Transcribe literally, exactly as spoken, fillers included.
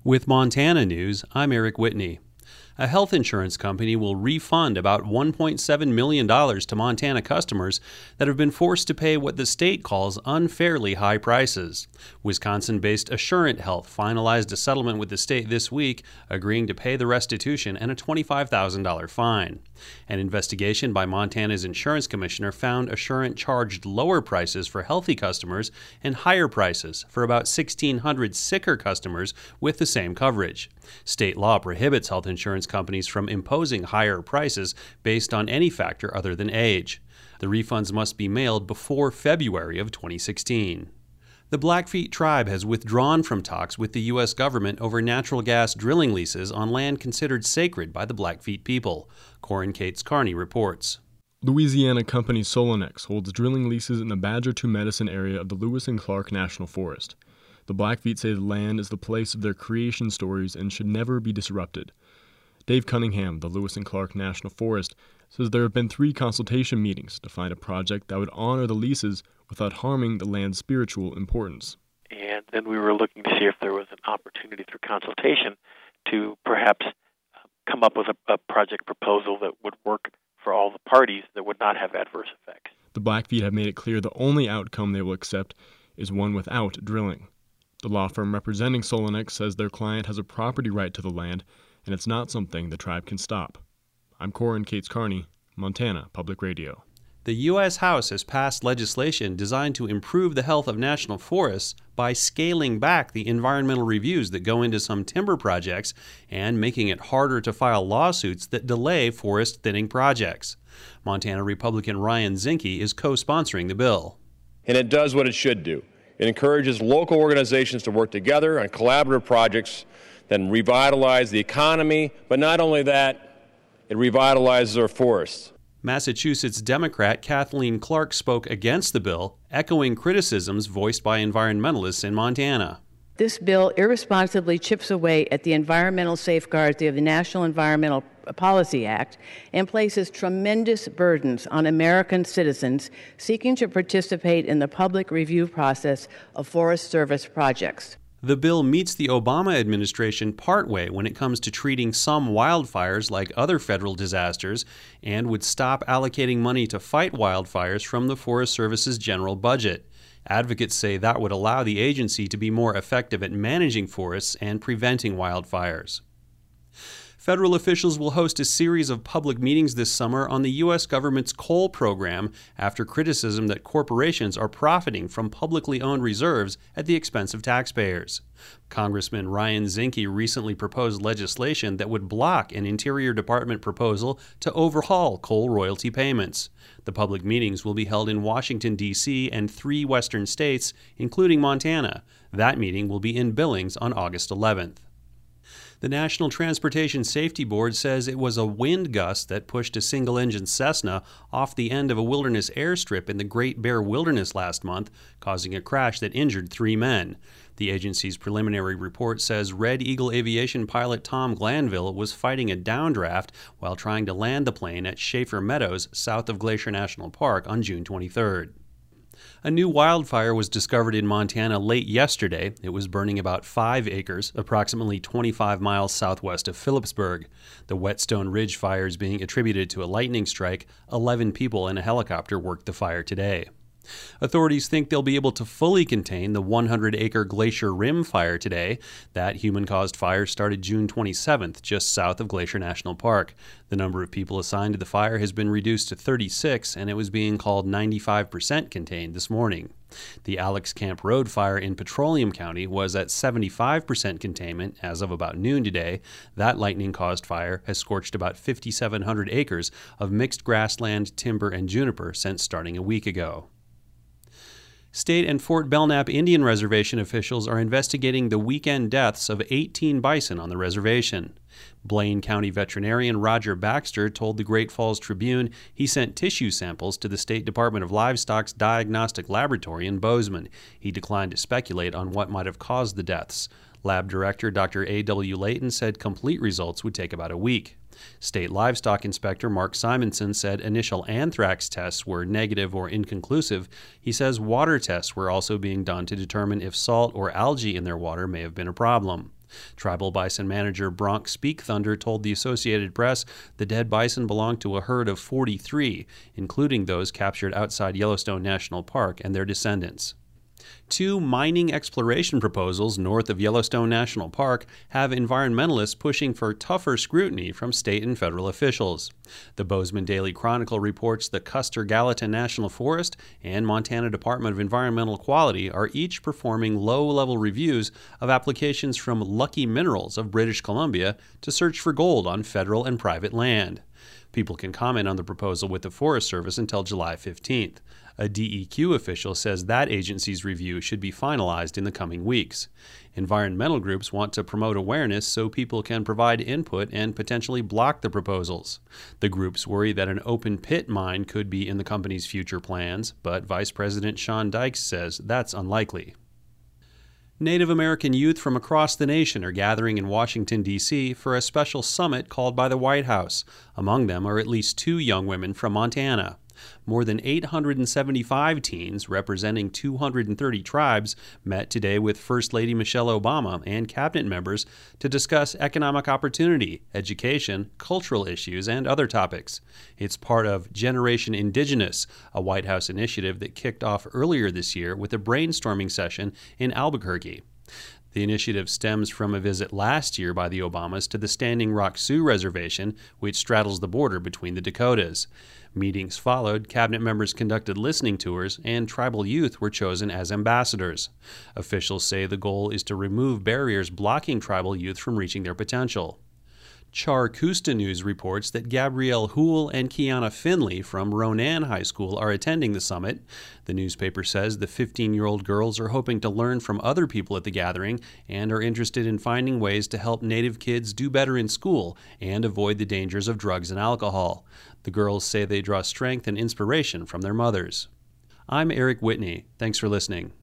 With Montana News, I'm Eric Whitney. A health insurance company will refund about one point seven million dollars to Montana customers that have been forced to pay what the state calls unfairly high prices. Wisconsin-based Assurant Health finalized a settlement with the state this week, agreeing to pay the restitution and a twenty-five thousand dollars fine. An investigation by Montana's insurance commissioner found Assurant charged lower prices for healthy customers and higher prices for about sixteen hundred sicker customers with the same coverage. State law prohibits health insurance companies from imposing higher prices based on any factor other than age. The refunds must be mailed before February of twenty sixteen. The Blackfeet tribe has withdrawn from talks with the U S government over natural gas drilling leases on land considered sacred by the Blackfeet people. Corin Cates Carney reports. Louisiana company Solonex holds drilling leases in the Badger Two Medicine area of the Lewis and Clark National Forest. The Blackfeet say the land is the place of their creation stories and should never be disrupted. Dave Cunningham, the Lewis and Clark National Forest, says there have been three consultation meetings to find a project that would honor the leases without harming the land's spiritual importance. And then we were looking to see if there was an opportunity through consultation to perhaps come up with a, a project proposal that would work for all the parties that would not have adverse effects. The Blackfeet have made it clear the only outcome they will accept is one without drilling. The law firm representing Solonex says their client has a property right to the land, and it's not something the tribe can stop. I'm Corin Cates Carney, Montana Public Radio. The U S House has passed legislation designed to improve the health of national forests by scaling back the environmental reviews that go into some timber projects and making it harder to file lawsuits that delay forest thinning projects. Montana Republican Ryan Zinke is co-sponsoring the bill. And it does what it should do. It encourages local organizations to work together on collaborative projects that revitalize the economy, but not only that, it revitalizes our forests. Massachusetts Democrat Kathleen Clark spoke against the bill, echoing criticisms voiced by environmentalists in Montana. This bill irresponsibly chips away at the environmental safeguards of the National Environmental Policy Act and places tremendous burdens on American citizens seeking to participate in the public review process of Forest Service projects. The bill meets the Obama administration partway when it comes to treating some wildfires like other federal disasters and would stop allocating money to fight wildfires from the Forest Service's general budget. Advocates say that would allow the agency to be more effective at managing forests and preventing wildfires. Federal officials will host a series of public meetings this summer on the U S government's coal program after criticism that corporations are profiting from publicly owned reserves at the expense of taxpayers. Congressman Ryan Zinke recently proposed legislation that would block an Interior Department proposal to overhaul coal royalty payments. The public meetings will be held in Washington, D C and three western states, including Montana. That meeting will be in Billings on August eleventh. The National Transportation Safety Board says it was a wind gust that pushed a single-engine Cessna off the end of a wilderness airstrip in the Great Bear Wilderness last month, causing a crash that injured three men. The agency's preliminary report says Red Eagle Aviation pilot Tom Glanville was fighting a downdraft while trying to land the plane at Schaefer Meadows, south of Glacier National Park, on June twenty-third. A new wildfire was discovered in Montana late yesterday. It was burning about five acres, approximately twenty-five miles southwest of Phillipsburg. The Whetstone Ridge fire is being attributed to a lightning strike. Eleven people in a helicopter worked the fire today. Authorities think they'll be able to fully contain the one hundred acre Glacier Rim fire today. That human-caused fire started June twenty-seventh, just south of Glacier National Park. The number of people assigned to the fire has been reduced to thirty-six, and it was being called ninety-five percent contained this morning. The Alex Camp Road fire in Petroleum County was at seventy-five percent containment as of about noon today. That lightning-caused fire has scorched about five thousand seven hundred acres of mixed grassland, timber, and juniper since starting a week ago. State and Fort Belknap Indian Reservation officials are investigating the weekend deaths of eighteen bison on the reservation. Blaine County veterinarian Roger Baxter told the Great Falls Tribune he sent tissue samples to the State Department of Livestock's Diagnostic Laboratory in Bozeman. He declined to speculate on what might have caused the deaths. Lab Director Doctor A W Layton said complete results would take about a week. State Livestock Inspector Mark Simonson said initial anthrax tests were negative or inconclusive. He says water tests were also being done to determine if salt or algae in their water may have been a problem. Tribal bison manager Bronk Speak Thunder told the Associated Press the dead bison belonged to a herd of forty-three, including those captured outside Yellowstone National Park and their descendants. Two mining exploration proposals north of Yellowstone National Park have environmentalists pushing for tougher scrutiny from state and federal officials. The Bozeman Daily Chronicle reports the Custer-Gallatin National Forest and Montana Department of Environmental Quality are each performing low-level reviews of applications from Lucky Minerals of British Columbia to search for gold on federal and private land. People can comment on the proposal with the Forest Service until July fifteenth. A D E Q official says that agency's review should be finalized in the coming weeks. Environmental groups want to promote awareness so people can provide input and potentially block the proposals. The groups worry that an open pit mine could be in the company's future plans, but Vice President Sean Dykes says that's unlikely. Native American youth from across the nation are gathering in Washington, D C for a special summit called by the White House. Among them are at least two young women from Montana. More than eight hundred seventy-five teens representing two hundred thirty tribes met today with First Lady Michelle Obama and cabinet members to discuss economic opportunity, education, cultural issues, and other topics. It's part of Generation Indigenous, a White House initiative that kicked off earlier this year with a brainstorming session in Albuquerque. The initiative stems from a visit last year by the Obamas to the Standing Rock Sioux Reservation, which straddles the border between the Dakotas. Meetings followed, cabinet members conducted listening tours, and tribal youth were chosen as ambassadors. Officials say the goal is to remove barriers blocking tribal youth from reaching their potential. Char-Kusta News reports that Gabrielle Houle and Kiana Finley from Ronan High School are attending the summit. The newspaper says the fifteen-year-old girls are hoping to learn from other people at the gathering and are interested in finding ways to help Native kids do better in school and avoid the dangers of drugs and alcohol. The girls say they draw strength and inspiration from their mothers. I'm Eric Whitney. Thanks for listening.